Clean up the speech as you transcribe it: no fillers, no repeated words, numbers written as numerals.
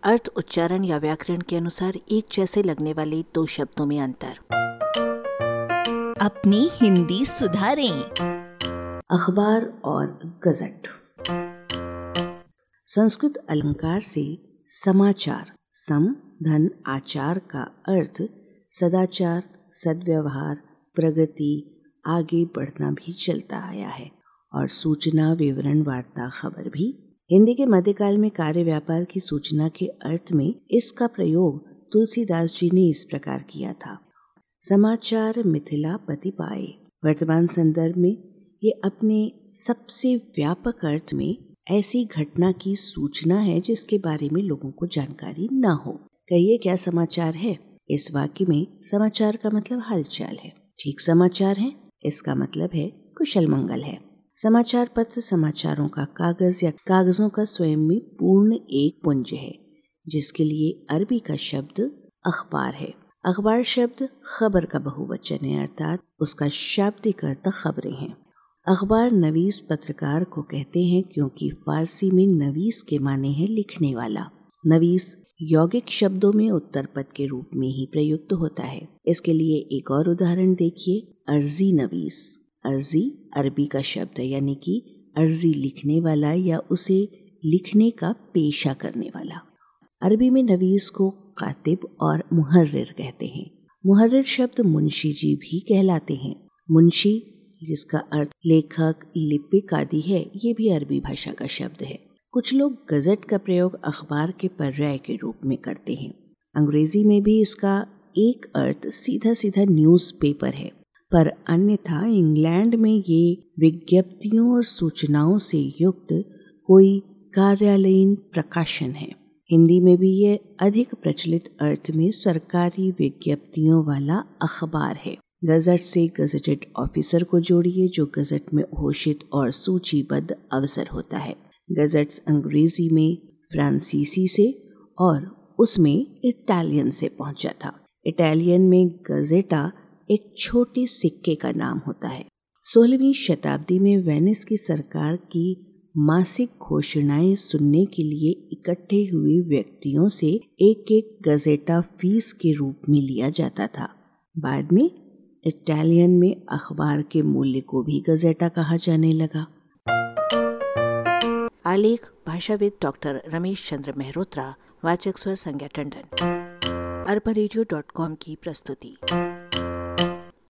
अर्थ, उच्चारण या व्याकरण के अनुसार एक जैसे लगने वाले दो शब्दों में अंतर। अपनी हिंदी सुधारें। अखबार और गजट। संस्कृत अलंकार से समाचार, सम धन आचार का अर्थ सदाचार, सद्व्यवहार, प्रगति, आगे बढ़ना भी चलता आया है और सूचना, विवरण, वार्ता, खबर भी। हिंदी के मध्यकाल में कार्य व्यापार की सूचना के अर्थ में इसका प्रयोग तुलसीदास जी ने इस प्रकार किया था। समाचार मिथिला पति पाए। वर्तमान संदर्भ में ये अपने सबसे व्यापक अर्थ में ऐसी घटना की सूचना है जिसके बारे में लोगों को जानकारी न हो। कहिए क्या समाचार है? इस वाक्य में समाचार का मतलब हालचाल है। ठीक समाचार है, इसका मतलब है कुशल मंगल है। समाचार पत्र समाचारों का कागज या कागजों का स्वयं में पूर्ण एक पुंज है, जिसके लिए अरबी का शब्द अखबार है। अखबार शब्द खबर का बहुवचन है, अर्थात उसका शाब्दिक अर्थ खबरें हैं। अखबार नवीस पत्रकार को कहते हैं क्योंकि फारसी में नवीस के माने है लिखने वाला। नवीस यौगिक शब्दों में उत्तर पद के रूप में ही प्रयुक्त होता है। इसके लिए एक और उदाहरण देखिए, अर्जी नवीस। अर्जी अरबी का शब्द है, यानी कि अर्जी लिखने वाला या उसे लिखने का पेशा करने वाला। अरबी में नवीस को कातिब और मुहर्रिर कहते हैं। मुहर्रिर शब्द मुंशी जी भी कहलाते हैं। मुंशी, जिसका अर्थ लेखक, लिपिक आदि है, ये भी अरबी भाषा का शब्द है। कुछ लोग गजट का प्रयोग अखबार के पर्याय के रूप में करते हैं। अंग्रेजी में भी इसका एक अर्थ सीधा सीधा न्यूज़पेपर है, पर अन्यथा इंग्लैंड में ये विज्ञप्तियों और सूचनाओं से युक्त कोई कार्यालयीन प्रकाशन है। हिंदी में भी ये अधिक प्रचलित अर्थ में सरकारी विज्ञप्तियों वाला अखबार है। गजट से गजटेड ऑफिसर को जोड़िए, जो गजट में घोषित और सूचीबद्ध अवसर होता है। गजट्स अंग्रेजी में फ्रांसीसी से और उसमें इटालियन से पहुंचा था। इटालियन में गजेटा एक छोटे सिक्के का नाम होता है। 16वीं शताब्दी में वेनिस की सरकार की मासिक घोषणाएं सुनने के लिए इकट्ठे हुए व्यक्तियों से एक एक गजेटा फीस के रूप में लिया जाता था। बाद में इटालियन में अखबार के मूल्य को भी गजेटा कहा जाने लगा। आलेख भाषाविद डॉक्टर रमेश चंद्र मेहरोत्रा, वाचक स्वर संज्ञा टंडन। arbareadio.com की प्रस्तुति।